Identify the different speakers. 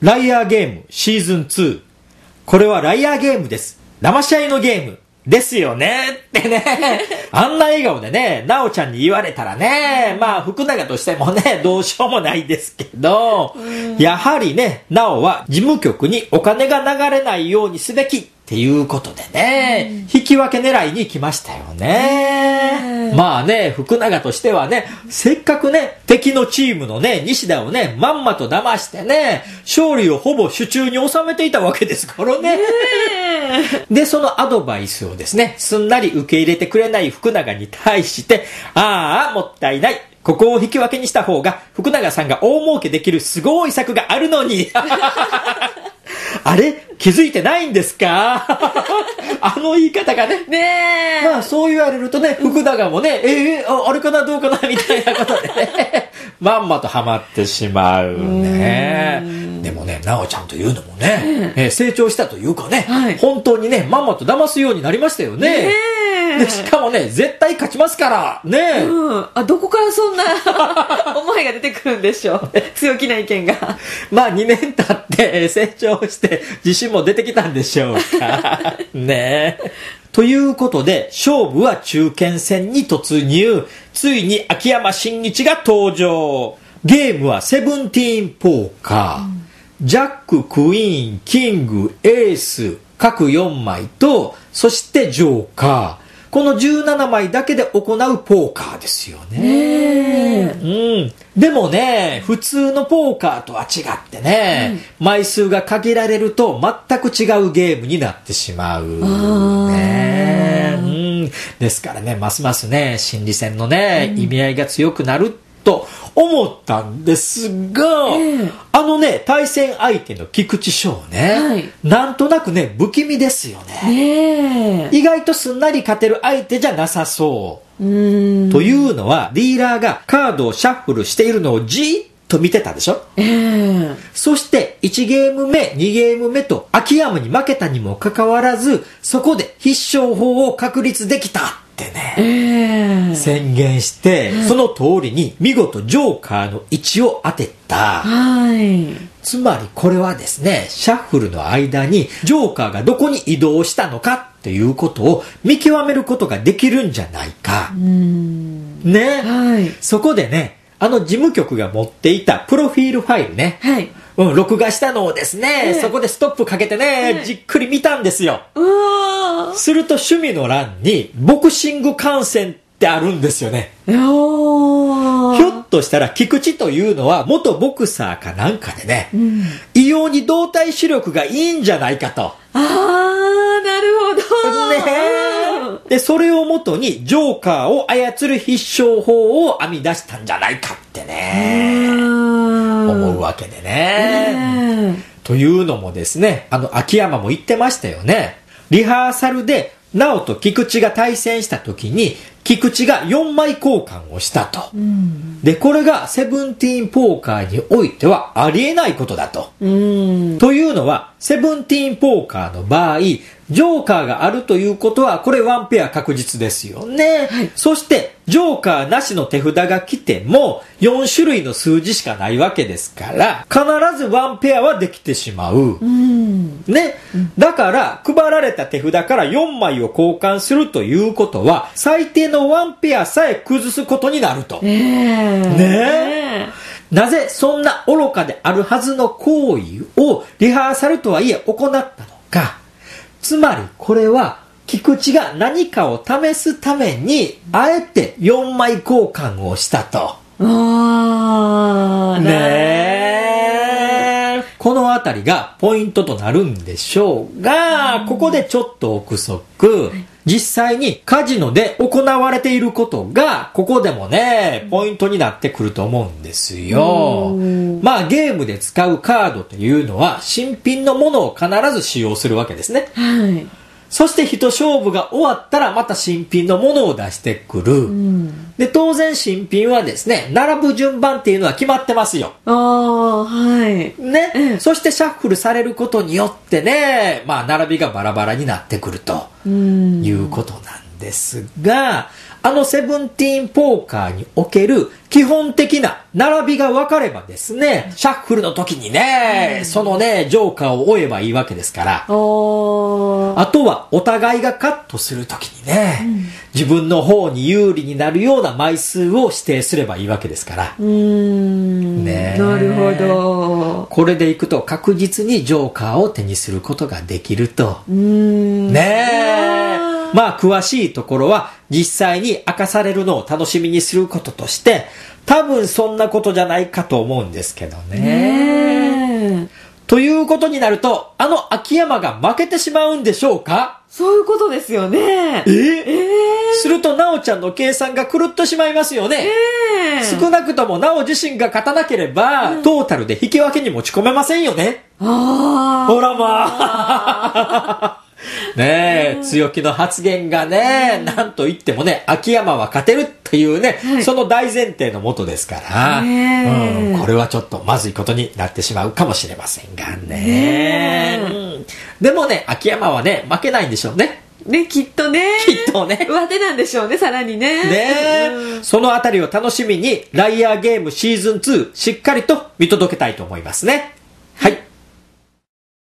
Speaker 1: ライアーゲームシーズン2。これはライアーゲームです。騙し合いのゲーム。ですよねってね。あんな笑顔でね、なおちゃんに言われたらね、まあ福永としてもね、どうしようもないですけど、やはりね、なおは事務局にお金が流れないようにすべきっていうことでね、引き分け狙いに来ましたよね。まあね、福永としてはね、せっかくね、敵のチームのね、西田をね、まんまと騙してね、勝利をほぼ手中に収めていたわけですからね。で、そのアドバイスをですね、すんなり受け入れてくれない福永に対して、ああ、もったいない。ここを引き分けにした方が、福永さんが大儲けできるすごい策があるのに。あれ気づいてないんですか？あの言い方がね。
Speaker 2: ねえ。
Speaker 1: まあそう言われるとね、福永もね、あれかなどうかなみたいなことでね、まんまとハマってしまうね。でもね、なおちゃんというのもね、成長したというかね、はい、本当にね、まんまと騙すようになりましたよね。でしかもね、絶対勝ちますからね。
Speaker 2: どこからそんな思いが出てくるんでしょう。強気な意見が。
Speaker 1: まあ2年経って成長して自信も出てきたんでしょうか。ねえ。ということで、勝負は中堅戦に突入。ついに秋山真一が登場。ゲームはセブンティーンポーカー。ジャック、クイーン、キング、エース、各4枚と、そしてジョーカー。この17枚だけで行うポーカーですよね。でもね、普通のポーカーとは違ってね、枚数が限られると全く違うゲームになってしまう。ですからね、ますますね、心理戦のね、意味合いが強くなると思ったんですが、あのね、対戦相手の菊池翔ね、なんとなくね、不気味ですよね。意外とすんなり勝てる相手じゃなさそう。というのは、ディーラーがカードをシャッフルしているのをじーっと見てたでしょ。そして1ゲーム目2ゲーム目と秋山に負けたにもかかわらず、そこで必勝法を確立できたってね、宣言して、その通りに見事ジョーカーの位置を当てた。つまりこれはですね、シャッフルの間にジョーカーがどこに移動したのかっていうことを見極めることができるんじゃないか。ね、そこでね、事務局が持っていたプロフィールファイルね、録画したのをですね、そこでストップかけてね、じっくり見たんですよ。すると趣味の欄にボクシング観戦ってあるんですよね。ひょっとしたら菊池というのは元ボクサーかなんかでね、異様に動体視力がいいんじゃないかと。
Speaker 2: なるほど。
Speaker 1: で、それをもとにジョーカーを操る必勝法を編み出したんじゃないかってね、思うわけでね。というのもですね、秋山も言ってましたよね。リハーサルで直人菊池が対戦した時に菊池が4枚交換をしたと、でこれがセブンティーンポーカーにおいてはありえないことだと、というのはセブンティーンポーカーの場合ジョーカーがあるということはこれワンペア確実ですよね、そしてジョーカーなしの手札が来ても4種類の数字しかないわけですから必ずワンペアはできてしまう、ね、だから配られた手札から4枚を交換するということは最低のワンペアさえ崩すことになると、なぜそんな愚かであるはずの行為をリハーサルとはいえ行ったのか。つまりこれは菊池が何かを試すためにあえて4枚交換をしたと。このあたりがポイントとなるんでしょうが、ここでちょっと憶測。実際にカジノで行われていることがここでもねポイントになってくると思うんですよ。まあゲームで使うカードというのは新品のものを必ず使用するわけですね、そして一勝負が終わったらまた新品のものを出してくる、で当然新品はですね並ぶ順番っていうのは決まってますよ。そしてシャッフルされることによってね、まあ並びがバラバラになってくるということなんですが、 セブンティーンポーカーにおける基本的な並びが分かればですね、シャッフルの時にね、そのね、ジョーカーを追えばいいわけですから。あとはお互いがカットする時にね、自分の方に有利になるような枚数を指定すればいいわけですから。
Speaker 2: ね、なるほど。
Speaker 1: これでいくと確実にジョーカーを手にすることができると。ねえ。まあ詳しいところは実際に明かされるのを楽しみにすることとして、多分そんなことじゃないかと思うんですけどね。ということになると、秋山が負けてしまうんでしょうか？
Speaker 2: そういうことですよね。
Speaker 1: すると、なおちゃんの計算が狂ってしまいますよね。少なくともなお自身が勝たなければ、トータルで引き分けに持ち込めませんよね。ほらまあ。ねえ、強気の発言がね、なんと言ってもね、秋山は勝てるっていうね、その大前提のもとですから、これはちょっとまずいことになってしまうかもしれませんがね。でもね、秋山はね、負けないんでしょうね。
Speaker 2: ね、きっとね。
Speaker 1: きっとね。
Speaker 2: 上手なんでしょうね、さらにね。
Speaker 1: そのあたりを楽しみに、ライアーゲームシーズン2、しっかりと見届けたいと思いますね。